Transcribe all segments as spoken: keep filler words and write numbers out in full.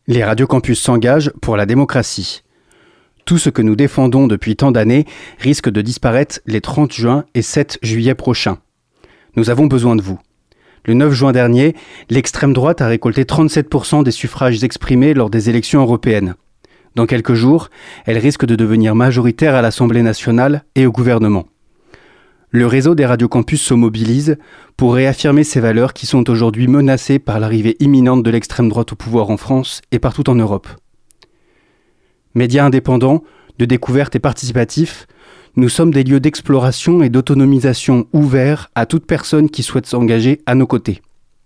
Les radiocampus s'engagent pour la démocratie. Tout ce que nous défendons depuis tant d'années risque de disparaître les trente juin et sept juillet prochains. Nous avons besoin de vous. Le neuf juin dernier, l'extrême droite a récolté trente-sept pour cent des suffrages exprimés lors des élections européennes. Dans quelques jours, elle risque de devenir majoritaire à l'Assemblée nationale et au gouvernement. Le réseau des radiocampus se mobilise pour réaffirmer ces valeurs qui sont aujourd'hui menacées par l'arrivée imminente de l'extrême droite au pouvoir en France et partout en Europe. Médias indépendants, de découverte et participatifs, nous sommes des lieux d'exploration et d'autonomisation ouverts à toute personne qui souhaite s'engager à nos côtés.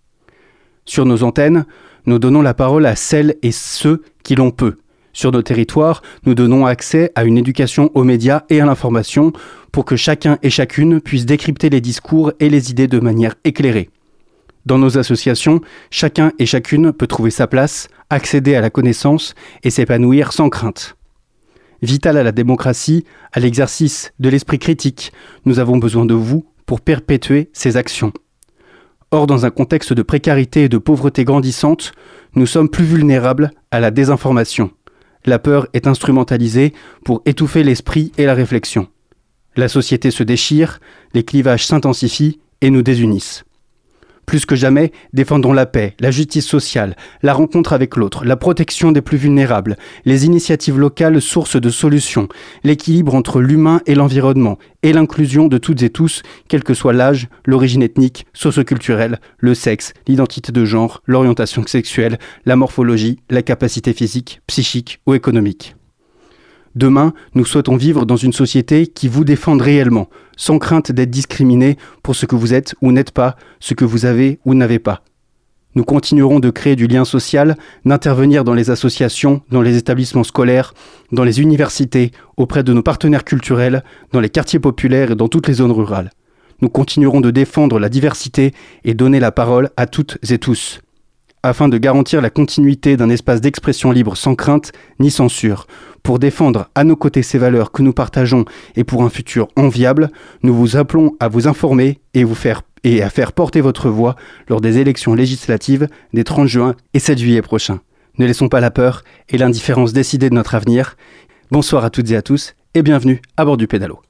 Sur nos antennes, nous donnons la parole à celles et ceux qui l'ont peu. Sur nos territoires, nous donnons accès à une éducation aux médias et à l'information pour que chacun et chacune puisse décrypter les discours et les idées de manière éclairée. Dans nos associations, chacun et chacune peut trouver sa place, accéder à la connaissance et s'épanouir sans crainte. Vital à la démocratie, à l'exercice de l'esprit critique, nous avons besoin de vous pour perpétuer ces actions. Or, dans un contexte de précarité et de pauvreté grandissante, nous sommes plus vulnérables à la désinformation. La peur est instrumentalisée pour étouffer l'esprit et la réflexion. La société se déchire, les clivages s'intensifient et nous désunissent. Plus que jamais, défendons la paix, la justice sociale, la rencontre avec l'autre, la protection des plus vulnérables, les initiatives locales sources de solutions, l'équilibre entre l'humain et l'environnement, et l'inclusion de toutes et tous, quel que soit l'âge, l'origine ethnique, socio-culturelle, le sexe, l'identité de genre, l'orientation sexuelle, la morphologie, la capacité physique, psychique ou économique. Demain, nous souhaitons vivre dans une société qui vous défende réellement, sans crainte d'être discriminé pour ce que vous êtes ou n'êtes pas, ce que vous avez ou n'avez pas. Nous continuerons de créer du lien social, d'intervenir dans les associations, dans les établissements scolaires, dans les universités, auprès de nos partenaires culturels, dans les quartiers populaires et dans toutes les zones rurales. Nous continuerons de défendre la diversité et donner la parole à toutes et tous. Afin de garantir la continuité d'un espace d'expression libre sans crainte ni censure, pour défendre à nos côtés ces valeurs que nous partageons et pour un futur enviable, nous vous appelons à vous informer et, vous faire, et à faire porter votre voix lors des élections législatives des trente juin et sept juillet prochains. Ne laissons pas la peur et l'indifférence décider de notre avenir. Bonsoir à toutes et à tous et bienvenue à bord du Pédalo.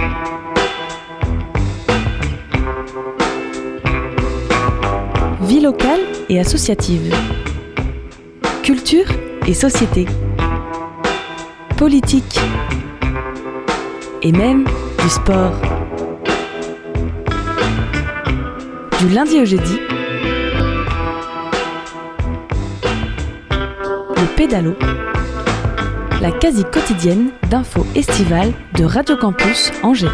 Vie locale et associative. Culture et société. Politique. Et même du sport. Du lundi au jeudi, le Pédalo, la quasi quotidienne d'infos estivales de Radio Campus Angers.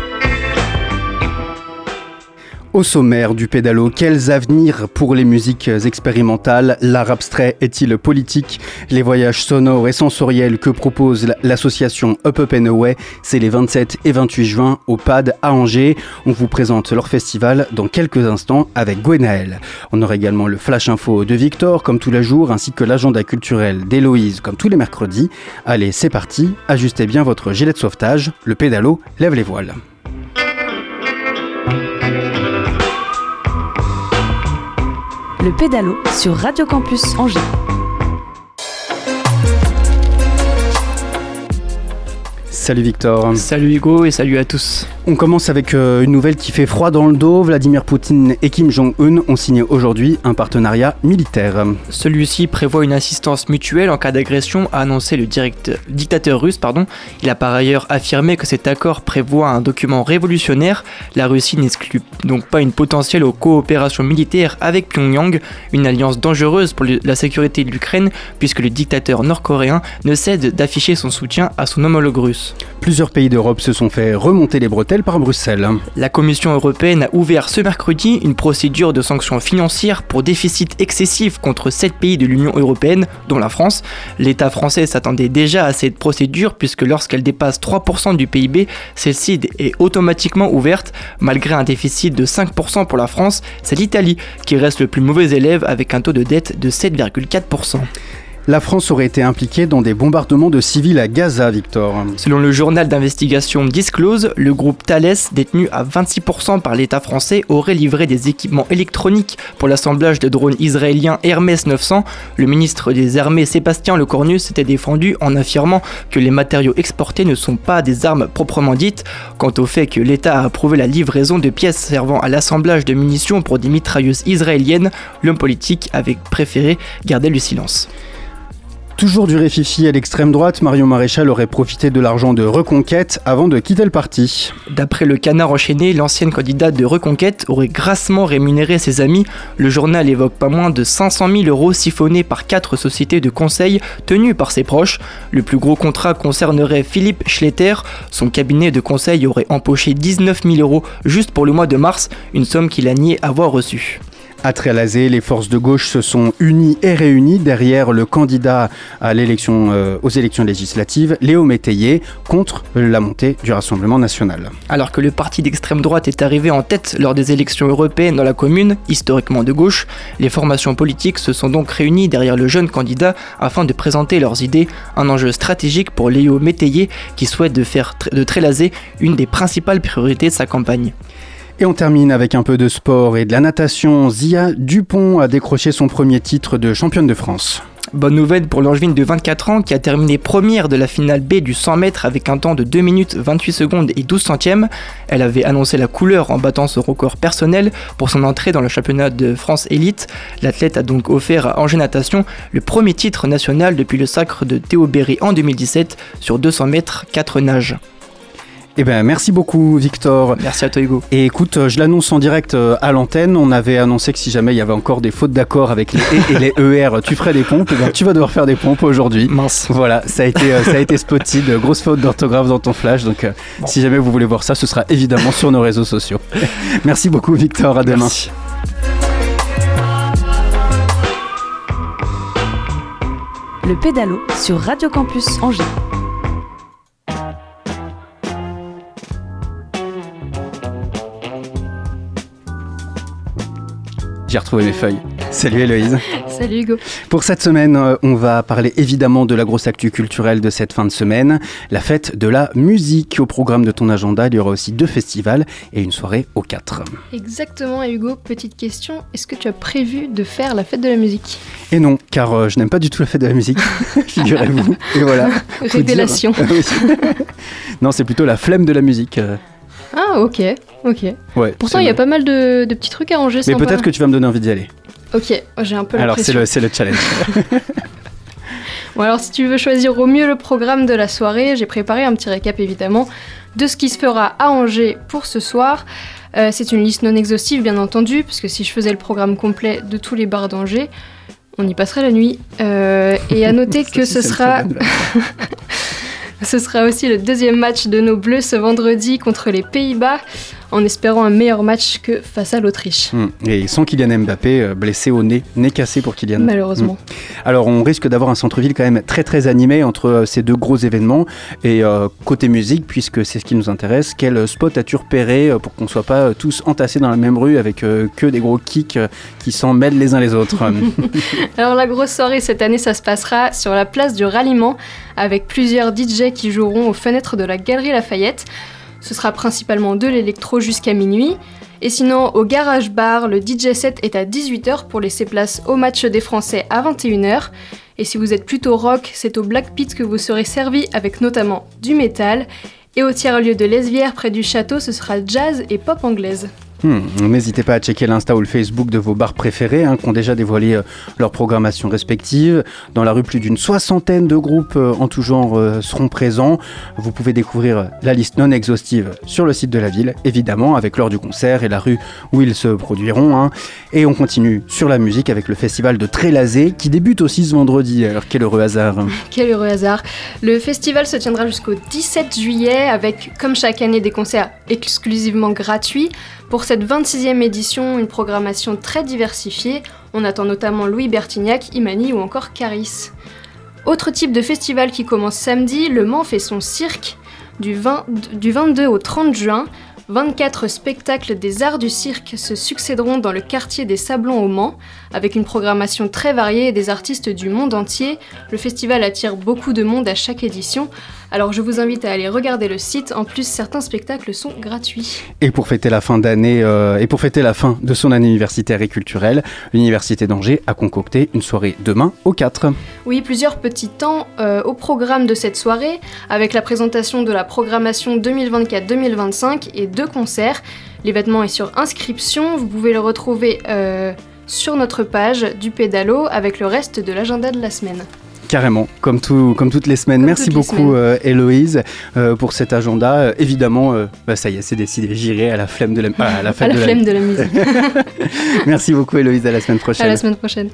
Au sommaire du Pédalo, quels avenirs pour les musiques expérimentales? L'art abstrait est-il politique? Les voyages sonores et sensoriels que propose l'association Up Up and Away, c'est les vingt-sept et vingt-huit juin au P A D à Angers. On vous présente leur festival dans quelques instants avec Gwenaël. On aura également le Flash Info de Victor, comme tous les jours, ainsi que l'agenda culturel d'Héloïse, comme tous les mercredis. Allez, c'est parti, ajustez bien votre gilet de sauvetage, le Pédalo lève les voiles. Le Pédalo sur Radio Campus Angers. Salut Victor. Salut Hugo et salut à tous. On commence avec euh, une nouvelle qui fait froid dans le dos. Vladimir Poutine et Kim Jong-un ont signé aujourd'hui un partenariat militaire. Celui-ci prévoit une assistance mutuelle en cas d'agression, a annoncé le direct... dictateur russe. Pardon. Il a par ailleurs affirmé que cet accord prévoit un document révolutionnaire. La Russie n'exclut donc pas une potentielle coopération militaire avec Pyongyang, une alliance dangereuse pour la sécurité de l'Ukraine puisque le dictateur nord-coréen ne cesse d'afficher son soutien à son homologue russe. Plusieurs pays d'Europe se sont fait remonter les bretelles par Bruxelles. La Commission européenne a ouvert ce mercredi une procédure de sanctions financières pour déficit excessif contre sept pays de l'Union européenne, dont la France. L'État français s'attendait déjà à cette procédure puisque lorsqu'elle dépasse trois pour cent du P I B, celle-ci est automatiquement ouverte. Malgré un déficit de cinq pour cent pour la France, c'est l'Italie qui reste le plus mauvais élève avec un taux de dette de sept virgule quatre pour cent. La France aurait été impliquée dans des bombardements de civils à Gaza, Victor. Selon le journal d'investigation Disclose, le groupe Thales, détenu à vingt-six pour cent par l'État français, aurait livré des équipements électroniques pour l'assemblage de drones israéliens Hermès neuf cents. Le ministre des Armées Sébastien Lecornu s'était défendu en affirmant que les matériaux exportés ne sont pas des armes proprement dites. Quant au fait que l'État a approuvé la livraison de pièces servant à l'assemblage de munitions pour des mitrailleuses israéliennes, l'homme politique avait préféré garder le silence. Toujours du réfifi à l'extrême droite, Marion Maréchal aurait profité de l'argent de Reconquête avant de quitter le parti. D'après le Canard enchaîné, l'ancienne candidate de Reconquête aurait grassement rémunéré ses amis. Le journal évoque pas moins de cinq cent mille euros siphonnés par quatre sociétés de conseil tenues par ses proches. Le plus gros contrat concernerait Philippe Schletter. Son cabinet de conseil aurait empoché dix-neuf mille euros juste pour le mois de mars, une somme qu'il a nié avoir reçue. À Trélazé, les forces de gauche se sont unies et réunies derrière le candidat à l'élection, euh, aux élections législatives, Léo Métayer, contre la montée du Rassemblement national. Alors que le parti d'extrême droite est arrivé en tête lors des élections européennes dans la commune, historiquement de gauche, les formations politiques se sont donc réunies derrière le jeune candidat afin de présenter leurs idées, un enjeu stratégique pour Léo Métayer qui souhaite de faire de Trélazé une des principales priorités de sa campagne. Et on termine avec un peu de sport et de la natation. Zia Dupont a décroché son premier titre de championne de France. Bonne nouvelle pour l'Angevine de vingt-quatre ans qui a terminé première de la finale B du cent mètres avec un temps de deux minutes vingt-huit secondes et douze centièmes. Elle avait annoncé la couleur en battant son record personnel pour son entrée dans le championnat de France élite. L'athlète a donc offert à Angers Natation le premier titre national depuis le sacre de Théo Berry en deux mille dix-sept sur deux cents mètres quatre nages. Eh ben, merci beaucoup Victor. Merci à toi Hugo. Et écoute, je l'annonce en direct à l'antenne. On avait annoncé que si jamais il y avait encore des fautes d'accord avec les E et les E R, tu ferais des pompes. Eh ben, tu vas devoir faire des pompes aujourd'hui. Mince. Voilà, ça a été, ça a été spotted. Grosse faute d'orthographe dans ton flash. Donc bon. Si jamais vous voulez voir ça, ce sera évidemment sur nos réseaux sociaux. Merci beaucoup Victor, à demain. Merci. Le pédalo sur Radio Campus Angers. J'ai retrouvé mes feuilles. Salut Héloïse. Salut Hugo. Pour cette semaine, on va parler évidemment de la grosse actu culturelle de cette fin de semaine, la fête de la musique. Au programme de ton agenda, il y aura aussi deux festivals et une soirée aux quatre. Exactement, et Hugo, petite question, est-ce que tu as prévu de faire la fête de la musique ? Et non, car euh, je n'aime pas du tout la fête de la musique, figurez-vous. Et voilà. Révélation. Dire... non, c'est plutôt la flemme de la musique. Ah ok, ok. Ouais, pourtant il y a pas mal de, de petits trucs à ranger. Mais sympa. peut-être que tu vas me donner envie d'y aller. Ok, j'ai un peu la alors pression. Alors c'est le, c'est le challenge. Bon alors si tu veux choisir au mieux le programme de la soirée, j'ai préparé un petit récap évidemment de ce qui se fera à Angers pour ce soir. Euh, c'est une liste non exhaustive bien entendu, parce que si je faisais le programme complet de tous les bars d'Angers, on y passerait la nuit. Euh, et à noter que ce sera... Ce sera aussi le deuxième match de nos Bleus ce vendredi contre les Pays-Bas, en espérant un meilleur match que face à l'Autriche. Mmh. Et sans Kylian Mbappé, blessé au nez, nez cassé pour Kylian. Malheureusement. Mmh. Alors on risque d'avoir un centre-ville quand même très très animé entre ces deux gros événements. Et euh, côté musique, puisque c'est ce qui nous intéresse, quel spot as-tu repéré pour qu'on ne soit pas tous entassés dans la même rue avec euh, que des gros kicks qui s'en mêlent les uns les autres? Alors la grosse soirée cette année, ça se passera sur la place du Ralliement, avec plusieurs D J qui joueront aux fenêtres de la Galerie Lafayette. Ce sera principalement de l'électro jusqu'à minuit. Et sinon, au Garage Bar, le D J set est à dix-huit heures pour laisser place au match des Français à vingt et une heures. Et si vous êtes plutôt rock, c'est au Black Pit que vous serez servi avec notamment du métal. Et au tiers-lieu de Lesvière, près du château, ce sera jazz et pop anglaise. Hmm, n'hésitez pas à checker l'Insta ou le Facebook de vos bars préférés hein, qui ont déjà dévoilé euh, leur programmation respective. Dans la rue, plus d'une soixantaine de groupes euh, en tout genre euh, seront présents. Vous pouvez découvrir la liste non exhaustive sur le site de la ville, évidemment, avec l'heure du concert et la rue où ils se produiront. Hein. Et on continue sur la musique avec le festival de Trélazé qui débute aussi ce vendredi. Alors, quel heureux hasard. Quel heureux hasard. Le festival se tiendra jusqu'au dix-sept juillet avec, comme chaque année, des concerts exclusivement gratuits. Pour cette vingt-sixième édition, une programmation très diversifiée. On attend notamment Louis Bertignac, Imani ou encore Caris. Autre type de festival qui commence samedi, Le Mans fait son cirque du, vingt, du vingt-deux au trente juin. vingt-quatre spectacles des arts du cirque se succéderont dans le quartier des Sablons au Mans, avec une programmation très variée et des artistes du monde entier. Le festival attire beaucoup de monde à chaque édition, alors je vous invite à aller regarder le site. En plus, certains spectacles sont gratuits. Et pour fêter la fin d'année euh, et pour fêter la fin de son année universitaire et culturelle, l'Université d'Angers a concocté une soirée demain au quatre. Oui, plusieurs petits temps euh, au programme de cette soirée, avec la présentation de la programmation deux mille vingt-quatre deux mille vingt-cinq et deux concerts. L'événement est sur inscription, vous pouvez le retrouver euh, sur notre page du Pédalo avec le reste de l'agenda de la semaine. Carrément, comme, tout, comme toutes les semaines. Comme Merci beaucoup euh, Héloïse euh, pour cet agenda. Euh, évidemment, euh, bah, ça y est, c'est décidé, j'irai à la flemme de la, ah, à la fête à la de, flemme la... de la musique. Merci beaucoup Héloïse, à la semaine prochaine. À la semaine prochaine.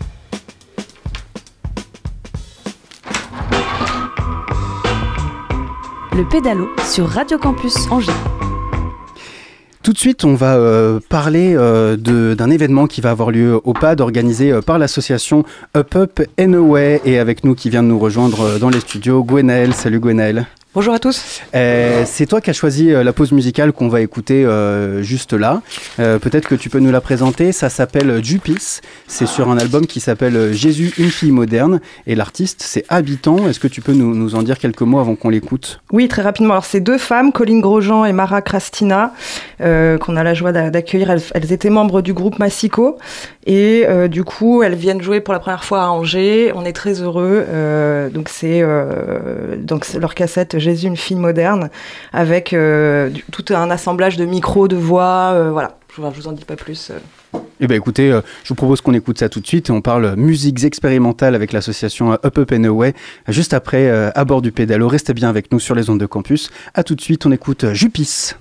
Le Pédalo sur Radio Campus Angers. Tout de suite, on va euh, parler euh, de, d'un événement qui va avoir lieu au P A D, organisé euh, par l'association Up Up and Away. Et avec nous, qui vient de nous rejoindre euh, dans les studios, Gwenaëlle. Salut Gwenaëlle. Bonjour à tous. Euh, c'est toi qui as choisi euh, la pause musicale qu'on va écouter euh, juste là. Euh, peut-être que tu peux nous la présenter. Ça s'appelle Jupis. C'est sur un album qui s'appelle Jésus, une fille moderne. Et l'artiste, c'est Habitant. Est-ce que tu peux nous, nous en dire quelques mots avant qu'on l'écoute ? Oui, très rapidement. Alors, c'est deux femmes, Colline Grosjean et Mara Krastina, euh, qu'on a la joie d'accueillir. Elles, elles étaient membres du groupe Massico. Et euh, du coup, elles viennent jouer pour la première fois à Angers. On est très heureux. Euh, donc, c'est, euh, donc, c'est leur cassette Jésus, une fille moderne, avec euh, du, tout un assemblage de micros, de voix. Euh, voilà, je ne vous en dis pas plus. Euh. Eh bien écoutez, euh, je vous propose qu'on écoute ça tout de suite et on parle musiques expérimentales avec l'association Up Up and Away. Juste après, euh, à bord du Pédalo, restez bien avec nous sur les ondes de campus. A tout de suite, on écoute Jupis.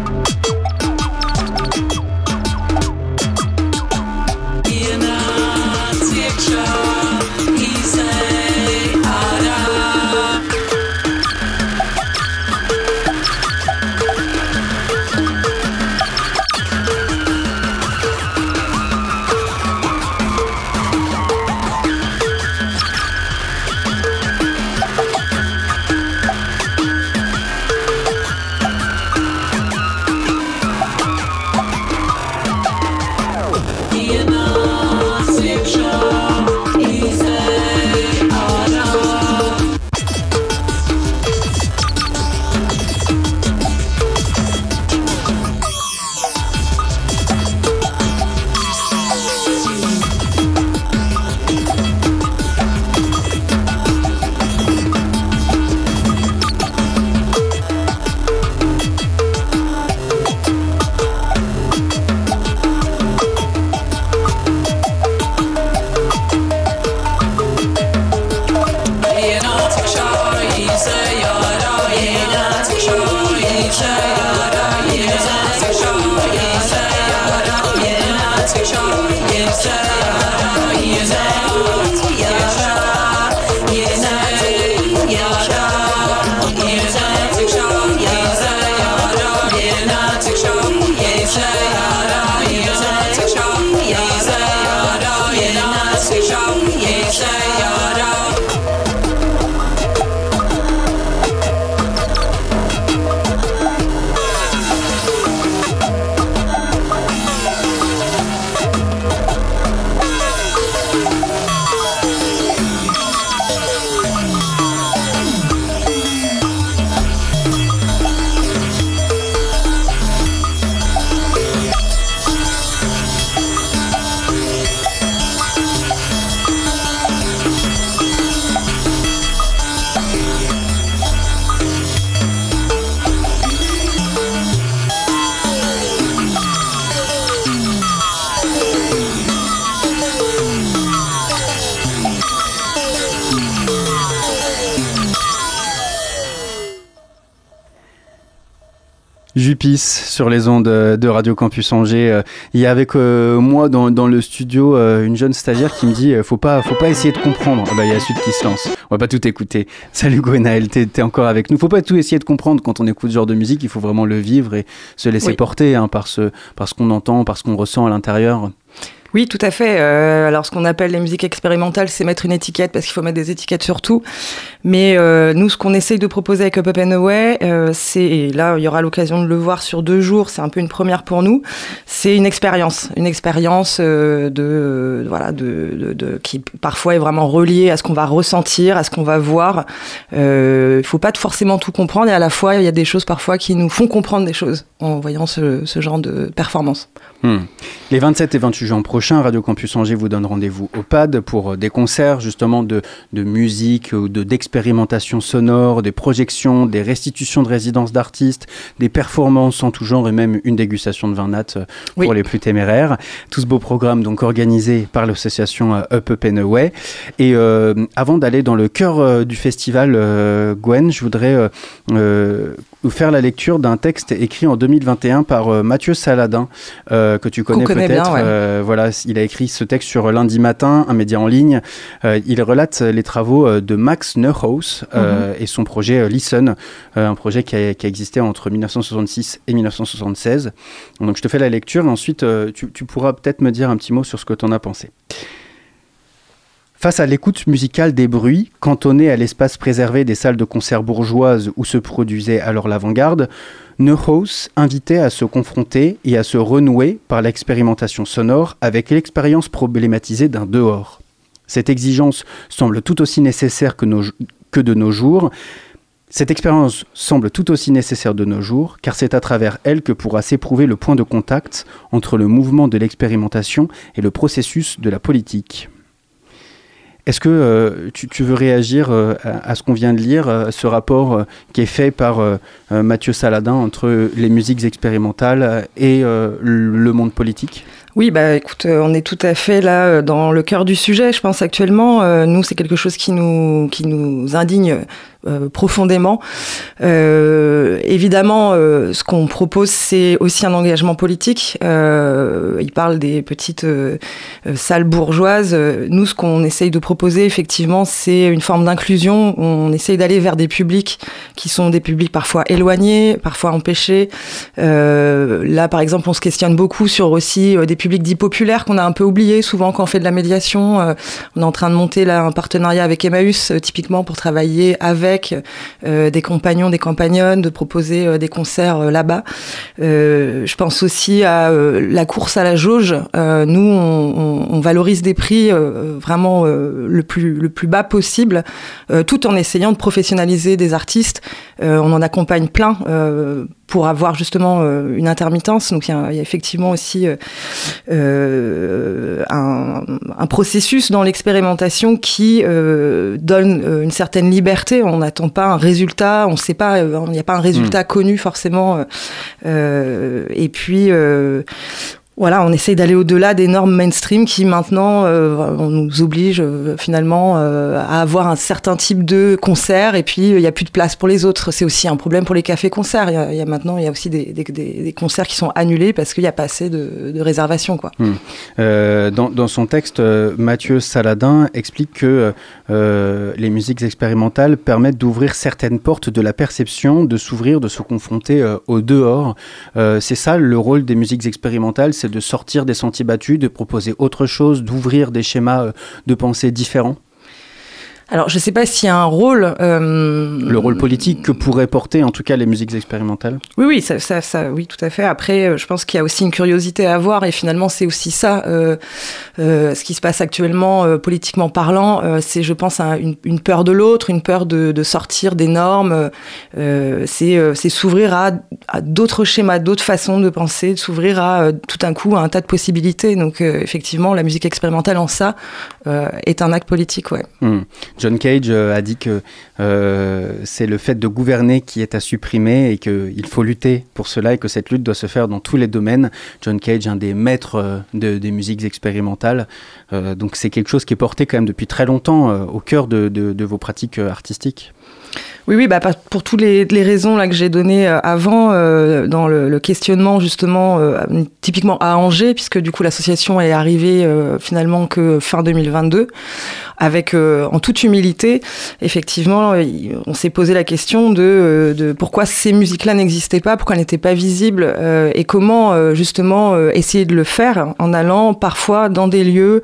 Now Jupis sur les ondes de Radio Campus Angers. Il y a avec euh, moi dans, dans le studio euh, une jeune stagiaire qui me dit euh, faut pas, faut pas essayer de comprendre. Ah bah, il y a Sud qui se lance. On va pas tout écouter. Salut Gwenaëlle, t'es, t'es encore avec nous. Faut pas tout essayer de comprendre quand on écoute ce genre de musique. Il faut vraiment le vivre et se laisser oui. porter hein, par, ce, par ce qu'on entend, par ce qu'on ressent à l'intérieur. Oui, tout à fait. Euh, alors, ce qu'on appelle les musiques expérimentales, c'est mettre une étiquette, parce qu'il faut mettre des étiquettes sur tout. Mais euh, nous, ce qu'on essaye de proposer avec Up Up and Away, euh, c'est, et là, il y aura l'occasion de le voir sur deux jours, c'est un peu une première pour nous, c'est une expérience. Une expérience euh, de, euh, voilà, de, de, de, qui parfois est vraiment reliée à ce qu'on va ressentir, à ce qu'on va voir. Il euh, ne faut pas forcément tout comprendre, et à la fois, il y a des choses parfois qui nous font comprendre des choses en voyant ce, ce genre de performance. Hmm. Les vingt-sept et vingt-huit juin prochains, Radio Campus Angers vous donne rendez-vous au P A D pour des concerts justement de, de musique ou de, d'expérimentation sonore, des projections, des restitutions de résidences d'artistes, des performances en tout genre et même une dégustation de vin nat pour oui. les plus téméraires. Tout ce beau programme donc organisé par l'association Up Up and Away. Et euh, avant d'aller dans le cœur euh, du festival, euh, Gwen, je voudrais euh, euh, vous faire la lecture d'un texte écrit en deux mille vingt et un par euh, Mathieu Saladin, euh, que tu connais, connaît peut-être. Bien, ouais. euh, voilà, il a écrit ce texte sur Lundi Matin, un média en ligne. Euh, il relate les travaux de Max Neuhaus euh, mm-hmm. et son projet euh, Listen, euh, un projet qui a, qui a existé entre dix-neuf cent soixante-six et dix-neuf cent soixante-seize. Donc je te fais la lecture et ensuite euh, tu, tu pourras peut-être me dire un petit mot sur ce que tu en as pensé. Face à l'écoute musicale des bruits, cantonnés à l'espace préservé des salles de concert bourgeoises où se produisait alors l'avant-garde, Neuhaus invitait à se confronter et à se renouer par l'expérimentation sonore avec l'expérience problématisée d'un dehors. Cette exigence semble tout aussi nécessaire que, nos, que de nos jours. Cette expérience semble tout aussi nécessaire de nos jours, car c'est à travers elle que pourra s'éprouver le point de contact entre le mouvement de l'expérimentation et le processus de la politique. Est-ce que euh, tu, tu veux réagir euh, à, à ce qu'on vient de lire, euh, ce rapport euh, qui est fait par euh, euh, Mathieu Saladin entre les musiques expérimentales et euh, le monde politique ? Oui, bah écoute, euh, on est tout à fait là euh, dans le cœur du sujet. Je pense actuellement, euh, nous, c'est quelque chose qui nous qui nous indigne euh, profondément. Euh, évidemment, euh, ce qu'on propose, c'est aussi un engagement politique. Euh, il parle des petites euh, salles bourgeoises. Nous, ce qu'on essaye de proposer, effectivement, c'est une forme d'inclusion. On essaye d'aller vers des publics qui sont des publics parfois éloignés, parfois empêchés. Euh, là, par exemple, on se questionne beaucoup sur aussi euh, des publics dits populaires qu'on a un peu oubliés. Souvent, quand on fait de la médiation, euh, on est en train de monter là un partenariat avec Emmaüs, euh, typiquement pour travailler avec euh, des compagnons, des compagnonnes, de proposer euh, des concerts euh, là-bas. Euh, je pense aussi à euh, la course à la jauge. Euh, nous, on, on, on valorise des prix euh, vraiment euh, le plus le plus bas possible, euh, tout en essayant de professionnaliser des artistes. Euh, on en accompagne plein euh, pour avoir justement euh, une intermittence. Donc il y, y a effectivement aussi euh, euh, un, un processus dans l'expérimentation qui euh, donne euh, une certaine liberté. On n'attend pas un résultat, on sait pas, il euh, n'y a pas un résultat mmh. connu forcément. Euh, et puis euh, voilà, on essaye d'aller au-delà des normes mainstream qui maintenant euh, on nous oblige euh, finalement euh, à avoir un certain type de concert et puis il euh, n'y a plus de place pour les autres. C'est aussi un problème pour les cafés-concerts. Il y a, il y a maintenant il y a aussi des, des, des concerts qui sont annulés parce qu'il n'y a pas assez de, de réservations, quoi. Mmh. Euh, dans, dans son texte, euh, Mathieu Saladin explique que euh, les musiques expérimentales permettent d'ouvrir certaines portes de la perception, de s'ouvrir, de se confronter euh, au dehors. Euh, c'est ça le rôle des musiques expérimentales, c'est de sortir des sentiers battus, de proposer autre chose, d'ouvrir des schémas de pensée différents? Alors, je ne sais pas s'il y a un rôle... Euh... Le rôle politique que pourraient porter, en tout cas, les musiques expérimentales. Oui, oui, ça, ça, ça, oui, tout à fait. Après, je pense qu'il y a aussi une curiosité à avoir, et finalement, c'est aussi ça. Euh, euh, ce qui se passe actuellement, euh, politiquement parlant, euh, c'est, je pense, un, une, une peur de l'autre, une peur de, de sortir des normes. Euh, c'est, euh, c'est s'ouvrir à, à d'autres schémas, d'autres façons de penser, de s'ouvrir à, euh, tout d'un coup, à un tas de possibilités. Donc, euh, effectivement, la musique expérimentale, en ça, euh, est un acte politique, ouais. Mmh. John Cage a dit que euh, c'est le fait de gouverner qui est à supprimer et qu'il faut lutter pour cela et que cette lutte doit se faire dans tous les domaines. John Cage, un des maîtres de, des musiques expérimentales. Euh, donc c'est quelque chose qui est porté quand même depuis très longtemps euh, au cœur de, de, de vos pratiques artistiques. Oui, oui, bah, pour toutes les, les raisons là, que j'ai données avant, euh, dans le, le questionnement justement, euh, typiquement à Angers, puisque du coup l'association est arrivée euh, finalement que fin deux mille vingt-deux, avec, euh, en toute humilité, effectivement, on s'est posé la question de, de pourquoi ces musiques-là n'existaient pas, pourquoi elles n'étaient pas visibles, euh, et comment euh, justement euh, essayer de le faire en allant parfois dans des lieux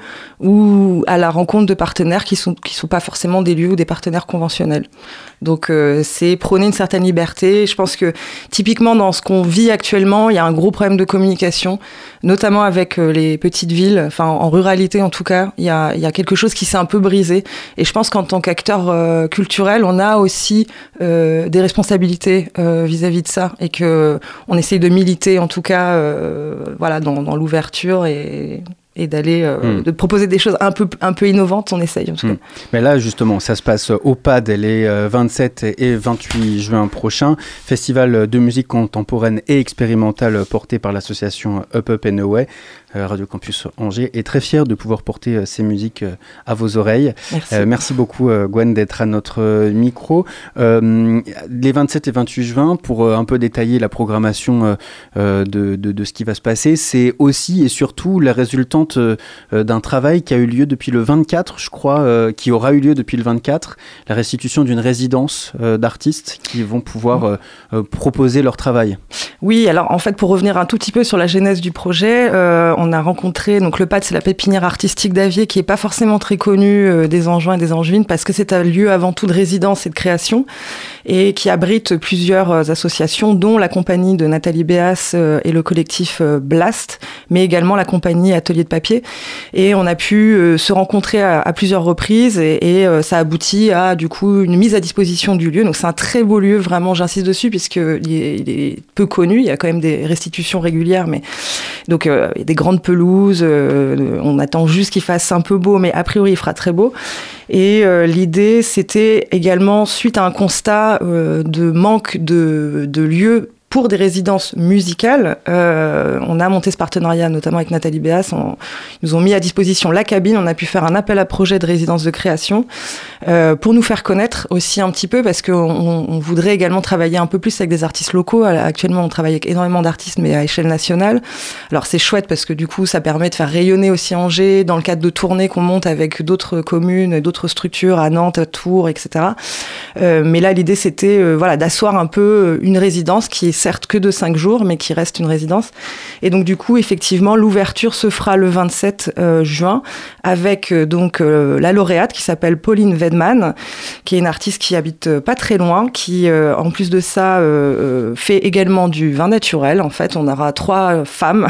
ou à la rencontre de partenaires qui sont qui sont pas forcément des lieux ou des partenaires conventionnels. Donc euh, c'est prôner une certaine liberté. Je pense que typiquement dans ce qu'on vit actuellement, il y a un gros problème de communication, notamment avec euh, les petites villes, enfin en ruralité en tout cas, il y a, il y a quelque chose qui s'est un peu brisé. Et je pense qu'en tant qu'acteur euh, culturel, on a aussi euh, des responsabilités euh, vis-à-vis de ça, et que on essaye de militer en tout cas, euh, voilà, dans, dans l'ouverture et et d'aller euh, mmh. de proposer des choses un peu un peu innovantes, on essaye en tout mmh. cas. Mais là justement, ça se passe au P A D les vingt-sept et vingt-huit juin prochains, festival de musique contemporaine et expérimentale porté par l'association Up Up and Away. Radio Campus Angers est très fier de pouvoir porter ces musiques à vos oreilles. Merci, euh, merci beaucoup Gwen d'être à notre micro. Euh, les vingt-sept et vingt-huit juin, pour un peu détailler la programmation euh, de, de, de ce qui va se passer, c'est aussi et surtout la résultante euh, d'un travail qui a eu lieu depuis le vingt-quatre, je crois, euh, qui aura eu lieu depuis le vingt-quatre, la restitution d'une résidence euh, d'artistes qui vont pouvoir euh, euh, proposer leur travail. Oui, alors en fait, pour revenir un tout petit peu sur la genèse du projet, euh, on a rencontré, donc le P A D, c'est la pépinière artistique d'Avier, qui est pas forcément très connue euh, des Angevins et des Angevines, parce que c'est un lieu avant tout de résidence et de création, et qui abrite plusieurs euh, associations, dont la compagnie de Nathalie Béas euh, et le collectif euh, Blast, mais également la compagnie Atelier de Papier. Et on a pu euh, se rencontrer à, à plusieurs reprises, et, et euh, ça aboutit à du coup une mise à disposition du lieu. Donc c'est un très beau lieu, vraiment, j'insiste dessus, puisqu'il est, il est peu connu, il y a quand même des restitutions régulières, mais donc euh, il y a des grandes pelouses, euh, on attend juste qu'il fasse un peu beau, mais a priori il fera très beau. Et euh, l'idée, c'était également, suite à un constat euh, de manque de, de lieux pour des résidences musicales, euh, on a monté ce partenariat notamment avec Nathalie Béas. On, ils nous ont mis à disposition la cabine, on a pu faire un appel à projet de résidence de création euh, pour nous faire connaître aussi un petit peu, parce qu'on on voudrait également travailler un peu plus avec des artistes locaux. Actuellement, on travaille avec énormément d'artistes, mais à échelle nationale. Alors c'est chouette parce que du coup, ça permet de faire rayonner aussi Angers dans le cadre de tournées qu'on monte avec d'autres communes, d'autres structures à Nantes, à Tours, et cetera. Euh, mais là, l'idée, c'était euh, voilà, d'asseoir un peu une résidence qui est certes que de cinq jours, mais qui reste une résidence. Et donc, du coup, effectivement, l'ouverture se fera le vingt-sept euh, juin avec euh, donc euh, la lauréate qui s'appelle Pauline Wedman, qui est une artiste qui habite euh, pas très loin, qui, euh, en plus de ça, euh, fait également du vin naturel. En fait, on aura trois euh, femmes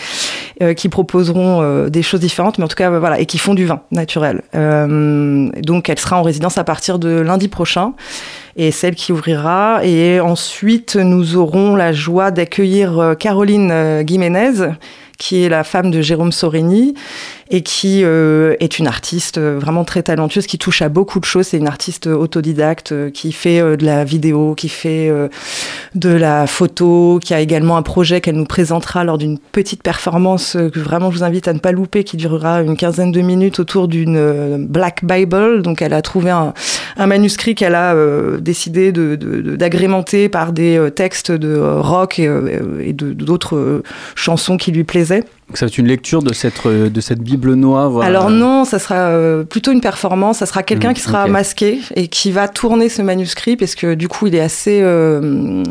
euh, qui proposeront euh, des choses différentes, mais en tout cas, euh, voilà, et qui font du vin naturel. Euh, donc, elle sera en résidence à partir de lundi prochain. Et celle qui ouvrira. Et ensuite, nous aurons la joie d'accueillir Caroline Guiménez, qui est la femme de Jérôme Sorini et qui euh, est une artiste vraiment très talentueuse, qui touche à beaucoup de choses. C'est une artiste autodidacte euh, qui fait euh, de la vidéo, qui fait euh, de la photo, qui a également un projet qu'elle nous présentera lors d'une petite performance euh, que vraiment je vous invite à ne pas louper, qui durera une quinzaine de minutes autour d'une euh, Black Bible. Donc elle a trouvé un, un manuscrit qu'elle a euh, décidé de, de, de, d'agrémenter par des euh, textes de euh, rock et, euh, et de, d'autres euh, chansons qui lui plaisaient. Donc ça va être une lecture de cette, de cette Bible noire. Voilà. Alors non, ça sera euh, plutôt une performance. Ça sera quelqu'un mmh, qui sera okay. masqué et qui va tourner ce manuscrit, parce que du coup, il est assez... Euh,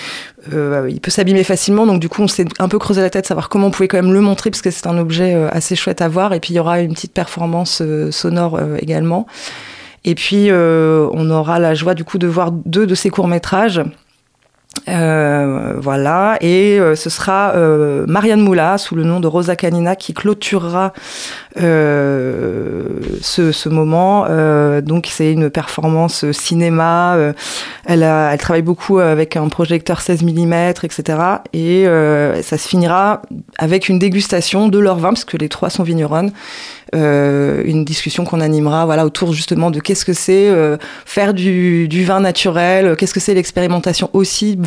euh, il peut s'abîmer facilement. Donc du coup, on s'est un peu creusé la tête, savoir comment on pouvait quand même le montrer, parce que c'est un objet euh, assez chouette à voir. Et puis, il y aura une petite performance euh, sonore euh, également. Et puis, euh, on aura la joie du coup de voir deux de ces courts-métrages. Euh, voilà, et euh, ce sera euh, Marianne Moula sous le nom de Rosa Canina qui clôturera euh, ce, ce moment. Euh, donc c'est une performance cinéma. Euh, elle, a, elle travaille beaucoup avec un projecteur seize millimètres, et cetera. Et euh, ça se finira avec une dégustation de leur vin, parce que les trois sont vigneronnes. Euh, une discussion qu'on animera voilà, autour justement de qu'est-ce que c'est euh, faire du, du vin naturel, qu'est-ce que c'est l'expérimentation aussi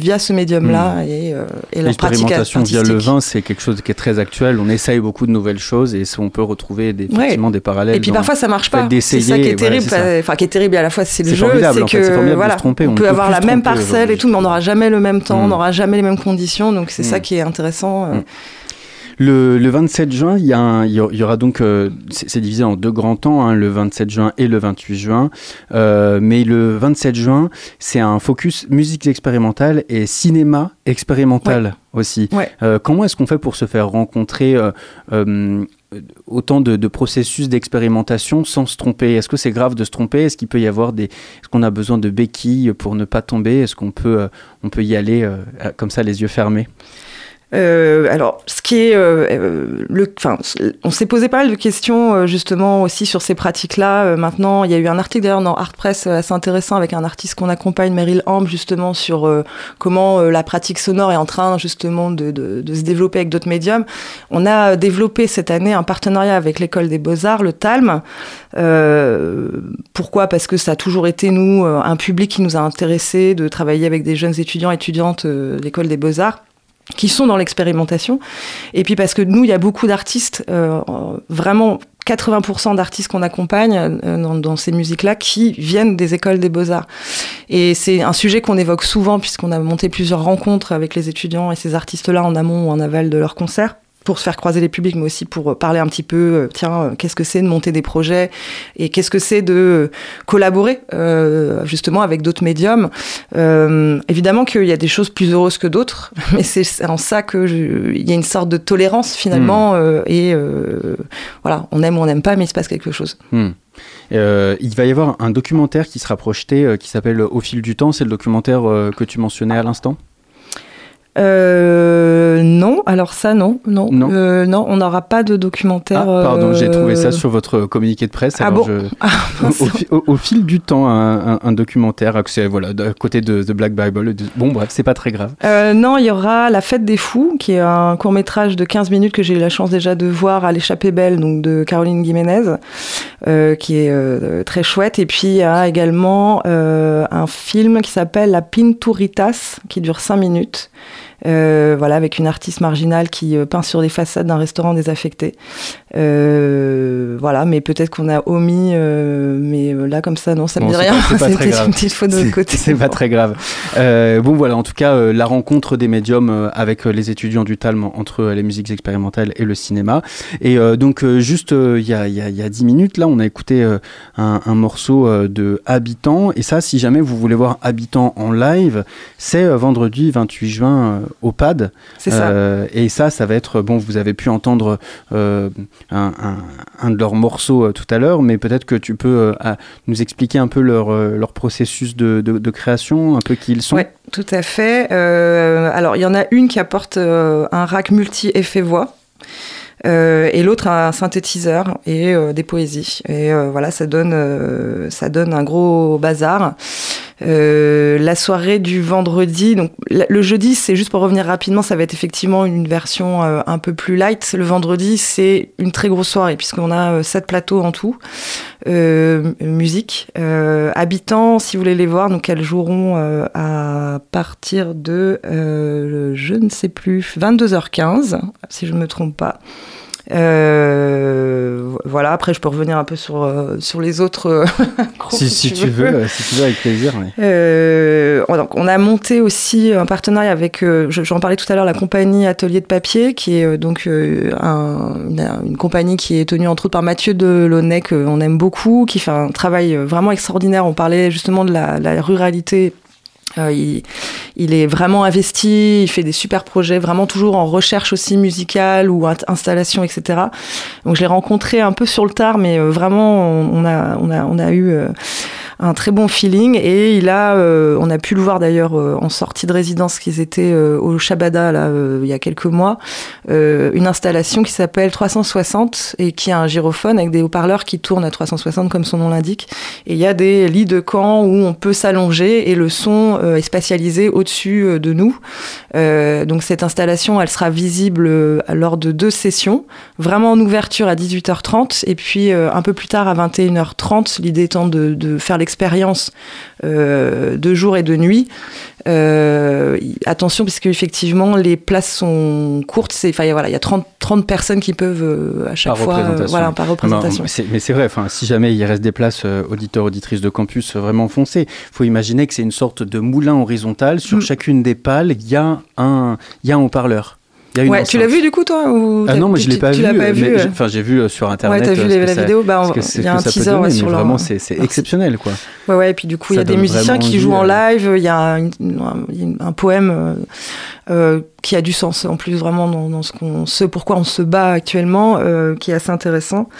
via ce médium-là mmh. et, euh, et leur pratique artistique. L'expérimentation via le vin, c'est quelque chose qui est très actuel. On essaye beaucoup de nouvelles choses et on peut retrouver des, effectivement ouais. des parallèles. Et puis parfois ça marche pas. C'est ça qui est terrible. Voilà, enfin qui est terrible à la fois c'est le c'est jeu, c'est que c'est voilà, se tromper. on, on peut avoir la même parcelle et tout, mais on n'aura jamais le même temps, mmh. on n'aura jamais les mêmes conditions. Donc c'est mmh. ça qui est intéressant. Euh. Mmh. Le, le vingt-sept juin, il y, a un, il y aura donc, euh, c'est, c'est divisé en deux grands temps, hein, le vingt-sept juin et le vingt-huit juin. Euh, mais le vingt-sept juin, c'est un focus musique expérimentale et cinéma expérimental ouais. aussi. Ouais. Euh, comment est-ce qu'on fait pour se faire rencontrer euh, euh, autant de, de processus d'expérimentation sans se tromper? Est-ce que c'est grave de se tromper? Est-ce qu'il peut y avoir des... Est-ce qu'on a besoin de béquilles pour ne pas tomber? Est-ce qu'on peut, euh, on peut y aller euh, comme ça, les yeux fermés? Euh, alors, ce qui est, euh, le, enfin, on s'est posé pas mal de questions euh, justement aussi sur ces pratiques-là. Euh, maintenant, il y a eu un article d'ailleurs dans Art Press assez intéressant avec un artiste qu'on accompagne, Meryl Amp, justement sur euh, comment euh, la pratique sonore est en train justement de, de, de se développer avec d'autres médiums. On a développé cette année un partenariat avec l'école des Beaux-Arts, le T A L M. Euh, pourquoi ? Parce que ça a toujours été nous un public qui nous a intéressés de travailler avec des jeunes étudiants et étudiantes euh, de l'école des Beaux-Arts, qui sont dans l'expérimentation. Et puis parce que nous, il y a beaucoup d'artistes, euh, vraiment quatre-vingts pour cent d'artistes qu'on accompagne euh, dans, dans ces musiques-là qui viennent des écoles des Beaux-Arts. Et c'est un sujet qu'on évoque souvent puisqu'on a monté plusieurs rencontres avec les étudiants et ces artistes-là en amont ou en aval de leurs concerts, pour se faire croiser les publics, mais aussi pour parler un petit peu, euh, tiens, euh, qu'est-ce que c'est de monter des projets et qu'est-ce que c'est de euh, collaborer euh, justement avec d'autres médiums. Euh, évidemment qu'il y a des choses plus heureuses que d'autres, mais c'est en ça qu'il y a une sorte de tolérance finalement, mmh. euh, et euh, voilà, on aime ou on n'aime pas, mais il se passe quelque chose. Mmh. Euh, il va y avoir un documentaire qui sera projeté, euh, qui s'appelle Au fil du temps, c'est le documentaire euh, que tu mentionnais à l'instant ? Euh, non, alors ça non, non, non, euh, non on n'aura pas de documentaire. Ah, pardon, euh... j'ai trouvé ça sur votre communiqué de presse. Ah alors bon je... ah, au, au, au fil du temps, un, un, un documentaire, c'est voilà, à côté de The Black Bible. De... Bon, bref, c'est pas très grave. Euh, non, il y aura La Fête des Fous, qui est un court métrage de quinze minutes que j'ai eu la chance déjà de voir à l'Échappée Belle, donc de Caroline Guiménez, euh, qui est euh, très chouette. Et puis il y a également euh, un film qui s'appelle La Pinturitas, qui dure cinq minutes. Euh, voilà, avec une artiste marginale qui euh, peint sur les façades d'un restaurant désaffecté. Euh, voilà, mais peut-être qu'on a omis, euh, mais là comme ça, non, ça me bon, dit c'est rien. Pas, c'est C'était une petite faute de notre côté. C'est pas très grave. Euh, bon, voilà, en tout cas, euh, la rencontre des médiums euh, avec euh, les étudiants du T A L M entre euh, les musiques expérimentales et le cinéma. Et euh, donc, euh, juste il euh, y, a, y, a, y a dix minutes, là, on a écouté euh, un, un morceau euh, de Habitant. Et ça, si jamais vous voulez voir Habitant en live, c'est euh, vendredi vingt-huit juin. Euh, au P A D. C'est ça. Euh, et ça, ça va être... Bon, vous avez pu entendre euh, un, un, un de leurs morceaux euh, tout à l'heure, mais peut-être que tu peux euh, à, nous expliquer un peu leur, euh, leur processus de, de, de création, un peu qui ils sont. Oui, tout à fait. Euh, alors, il y en a une qui apporte euh, un rack multi-effet voix. Euh, et l'autre un synthétiseur et euh, des poésies. Et euh, voilà, ça donne, euh, ça donne un gros bazar. Euh, la soirée du vendredi, donc le jeudi, c'est juste pour revenir rapidement, ça va être effectivement une version euh, un peu plus light. Le vendredi, c'est une très grosse soirée puisqu'on a euh, sept plateaux en tout, euh, musique. Euh, Habitants, si vous voulez les voir, donc elles joueront euh, à partir de, euh, je ne sais plus, vingt-deux heures quinze, si je ne me trompe pas. Euh, voilà, après je peux revenir un peu sur, euh, sur les autres euh, si, si tu, tu veux, veux si tu veux, avec plaisir. Oui. Euh, donc, on a monté aussi un partenariat avec, euh, j'en parlais tout à l'heure, la compagnie Atelier de Papier, qui est euh, donc euh, un, une, une compagnie qui est tenue entre autres par Mathieu Delaunay, qu'on aime beaucoup, qui fait un travail vraiment extraordinaire. On parlait justement de la, la ruralité. Euh, il, il est vraiment investi, il fait des super projets, vraiment toujours en recherche aussi musicale ou installation, et cetera. Donc je l'ai rencontré un peu sur le tard, mais euh, vraiment on a, on a, on a eu euh, un très bon feeling et il a, euh, on a pu le voir d'ailleurs euh, en sortie de résidence qu'ils étaient euh, au Shabada là euh, il y a quelques mois, euh, une installation qui s'appelle trois cent soixante et qui a un gyrophone avec des haut-parleurs qui tournent à trois cent soixante comme son nom l'indique, et il y a des lits de camp où on peut s'allonger et le son euh, est spatialisé au-dessus euh, de nous. Euh, donc cette installation elle sera visible euh, lors de deux sessions, vraiment en ouverture à dix-huit heures trente et puis euh, un peu plus tard à vingt et une heures trente, l'idée étant de, de faire les expérience euh, de jour et de nuit. Euh, attention, puisque effectivement les places sont courtes. C'est, enfin, voilà, il y a trente, trente personnes qui peuvent euh, à chaque par fois, représentation. Euh, voilà, par représentation. Non, mais, c'est, mais c'est vrai. Enfin, si jamais il reste des places, euh, auditeurs, auditrices de campus, euh, vraiment foncez. Il faut imaginer que c'est une sorte de moulin horizontal. Sur mmh. chacune des pales, il y a un, il y a un haut-parleur. Ouais, tu l'as vu du coup toi ou ah non, moi je l'ai pas tu, vu. Tu l'as pas vu. Enfin, j'ai, j'ai vu euh, sur internet. Ouais, t'as vu les, la ça, vidéo. Bah, il y a un teaser donner, ouais, sur mais leur... vraiment, c'est, c'est exceptionnel, quoi. Ouais, ouais. Et puis du coup, il y a des musiciens qui jouent en live. Il y a un, un, un poème euh, euh, qui a du sens en plus vraiment dans, dans ce qu'on, ce pourquoi on se bat actuellement, euh, qui est assez intéressant.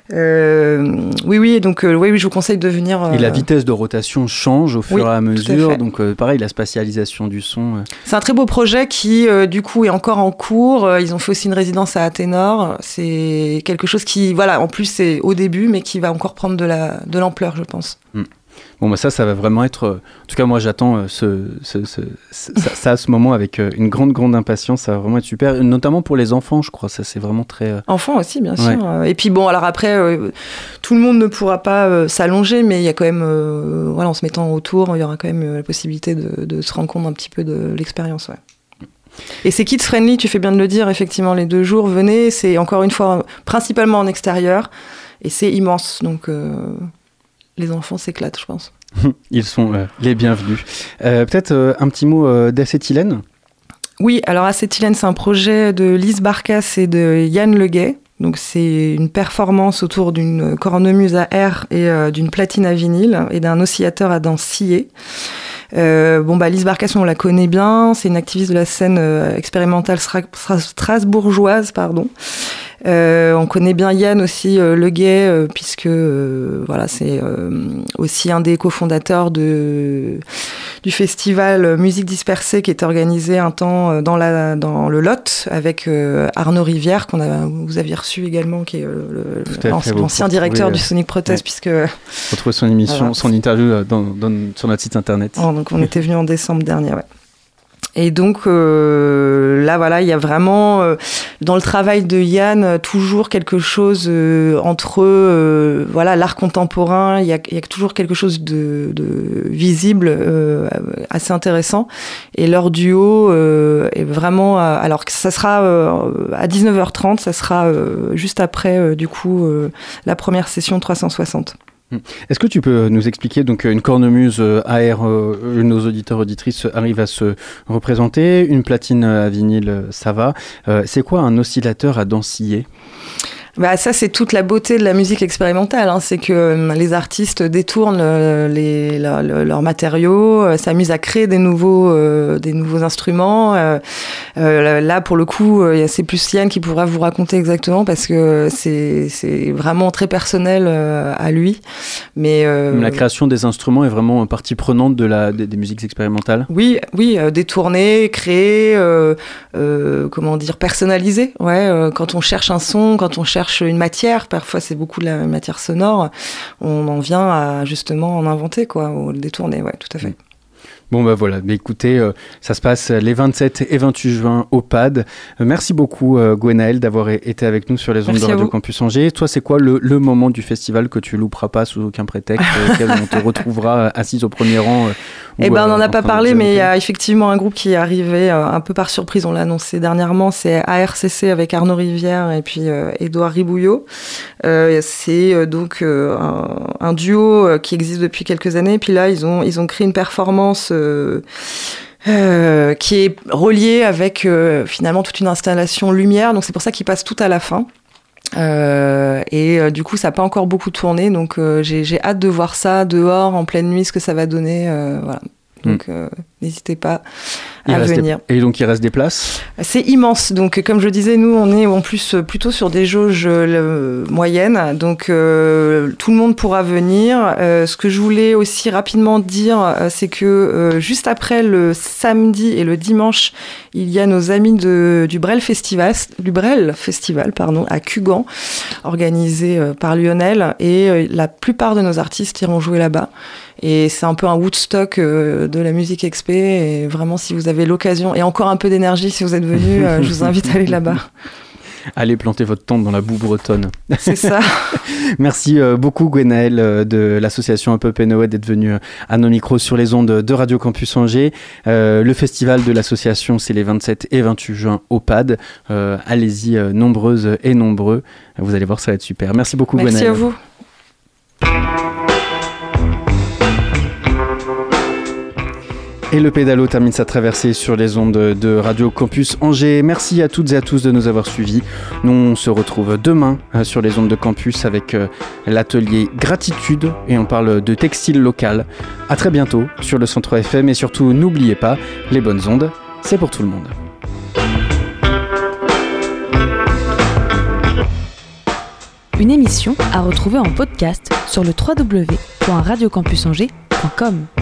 Euh, oui, oui. Donc, euh, oui, oui, je vous conseille de venir. Euh... Et la vitesse de rotation change au fur oui, et à mesure. À donc, euh, pareil, la spatialisation du son. Euh... C'est un très beau projet qui, euh, du coup, est encore en cours. Ils ont fait aussi une résidence à Athénor. C'est quelque chose qui, voilà, en plus, c'est au début, mais qui va encore prendre de la, de l'ampleur, je pense. Mm. Bon, bah ça, ça va vraiment être... Euh, en tout cas, moi, j'attends euh, ce, ce, ce, ce, ça, ça à ce moment avec euh, une grande, grande impatience. Ça va vraiment être super, notamment pour les enfants, je crois. Ça, c'est vraiment très... Euh... Enfants aussi, bien sûr. Ouais. Et puis, bon, alors après, euh, tout le monde ne pourra pas euh, s'allonger, mais il y a quand même... Euh, voilà, en se mettant autour, il y aura quand même euh, la possibilité de, de se rendre compte un petit peu de l'expérience, ouais. Et c'est kids friendly, tu fais bien de le dire, effectivement, les deux jours, venez, c'est encore une fois principalement en extérieur, et c'est immense, donc euh, les enfants s'éclatent, je pense. Ils sont euh, les bienvenus. Euh, peut-être euh, un petit mot euh, d'acétylène ? Oui, alors Acétylène, c'est un projet de Lise Barkas et de Yann Leguet. Donc c'est une performance autour d'une cornemuse à air et euh, d'une platine à vinyle et d'un oscillateur à dents sciées. Euh, bon bah Lise Barkas, on la connaît bien, c'est une activiste de la scène euh, expérimentale stra- stra- strasbourgeoise, pardon. Euh, on connaît bien Yann aussi euh, Leguet euh, puisque euh, voilà c'est euh, aussi un des cofondateurs de du festival Musique Dispersée qui est organisé un temps euh, dans la dans le Lot avec euh, Arnaud Rivière qu'on a vous aviez reçu également qui est euh, le, l'ancien, l'ancien directeur du Sonic Protest ouais. puisque retrouver son émission voilà. son interview dans, dans, sur notre site internet. Oh, donc on était venu en décembre dernier ouais. Et donc euh, là, voilà, il y a vraiment euh, dans le travail de Yann toujours quelque chose euh, entre euh, voilà l'art contemporain. Il y a, il y a toujours quelque chose de, de visible, euh, assez intéressant. Et leur duo euh, est vraiment. Euh, alors que ça sera euh, à dix-neuf heures trente, ça sera euh, juste après euh, du coup euh, la première session trois cent soixante. Est-ce que tu peux nous expliquer, donc une cornemuse à air, euh, nos auditeurs auditrices arrivent à se représenter, une platine à vinyle, ça va. Euh, c'est quoi un oscillateur à dents sciées ? Bah ça c'est toute la beauté de la musique expérimentale, hein. C'est que euh, les artistes détournent euh, les, la, le, leurs matériaux, euh, s'amusent à créer des nouveaux, euh, des nouveaux instruments. Euh, euh, là pour le coup, euh, c'est plus Yann qui pourra vous raconter exactement parce que c'est, c'est vraiment très personnel euh, à lui. Mais euh, la création des instruments est vraiment partie prenante de la des, des musiques expérimentales. Oui, oui, euh, détourner, créer, euh, euh, comment dire, personnaliser. Ouais, euh, quand on cherche un son, quand on cherche une matière, parfois c'est beaucoup de la matière sonore, on en vient à justement en inventer, quoi, ou le détourner, ouais, tout à fait. Bon bah voilà, mais écoutez, euh, ça se passe les vingt-sept et vingt-huit juin au P A D. Euh, merci beaucoup euh, Gwenaëlle d'avoir été avec nous sur les ondes merci de Radio Campus Angers. Toi, c'est quoi le, le moment du festival que tu louperas pas sous aucun prétexte, auquel on te retrouvera assise au premier rang euh, Eh ben, on n'en a pas parlé, mais il y a effectivement un groupe qui est arrivé euh, un peu par surprise, on l'a annoncé dernièrement, c'est A R C C avec Arnaud Rivière et puis euh, Édouard Ribouillot. Euh, c'est euh, donc euh, un, un duo euh, qui existe depuis quelques années, et puis là, ils ont, ils ont créé une performance euh, euh, qui est reliée avec euh, finalement toute une installation lumière, donc c'est pour ça qu'ils passent tout à la fin. Euh, et euh, du coup ça n'a pas encore beaucoup tourné, donc euh, j'ai, j'ai hâte de voir ça dehors en pleine nuit, ce que ça va donner, euh, voilà. Donc, mm. euh, n'hésitez pas il à venir. Des... Et donc, il reste des places ? C'est immense. Donc, comme je disais, nous, on est en plus plutôt sur des jauges euh, moyennes. Donc, euh, tout le monde pourra venir. Euh, ce que je voulais aussi rapidement dire, euh, c'est que euh, juste après le samedi et le dimanche, il y a nos amis de, du Brel Festival, du Brel Festival pardon, à Cugand, organisé euh, par Lionel. Et euh, la plupart de nos artistes iront jouer là-bas. Et c'est un peu un Woodstock euh, de la musique expé. Et vraiment, si vous avez l'occasion et encore un peu d'énergie, si vous êtes venu, euh, je vous invite à aller là-bas. Allez planter votre tente dans la boue bretonne. C'est ça. Merci euh, beaucoup Gwenaëlle euh, de l'association Up Up and Away d'être venue euh, à nos micros sur les ondes de Radio Campus Angers. Euh, le festival de l'association, c'est les vingt-sept et vingt-huit juin au P A D. Euh, allez-y euh, nombreuses et nombreux. Vous allez voir, ça va être super. Merci beaucoup Merci Gwenaëlle. à vous. Et le pédalo termine sa traversée sur les ondes de Radio Campus Angers. Merci à toutes et à tous de nous avoir suivis. Nous, on se retrouve demain sur les ondes de campus avec l'atelier Gratitude et on parle de textile local. À très bientôt sur le cent trois F M et surtout, n'oubliez pas, les bonnes ondes, c'est pour tout le monde. Une émission à retrouver en podcast sur le w w w point radio campus angers point com.